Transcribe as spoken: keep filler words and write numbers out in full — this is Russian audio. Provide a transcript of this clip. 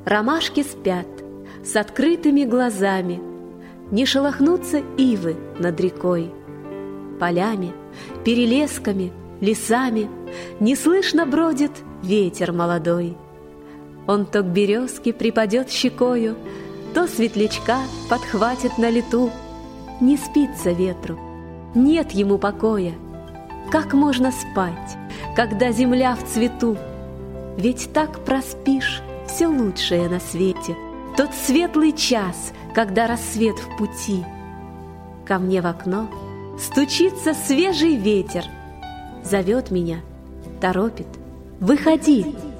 Ромашки спят с открытыми глазами, не шелохнутся ивы над рекой. Полями, перелесками, лесами неслышно бродит ветер молодой. Он то к березке припадет щекою, то светлячка подхватит на лету. Не спится ветру, нет ему покоя. Как можно спать, когда земля в цвету? Ведь так проспишь все лучшее на свете, тот светлый час, когда рассвет в пути. Ко мне в окно стучится свежий ветер, зовет меня, торопит: выходи!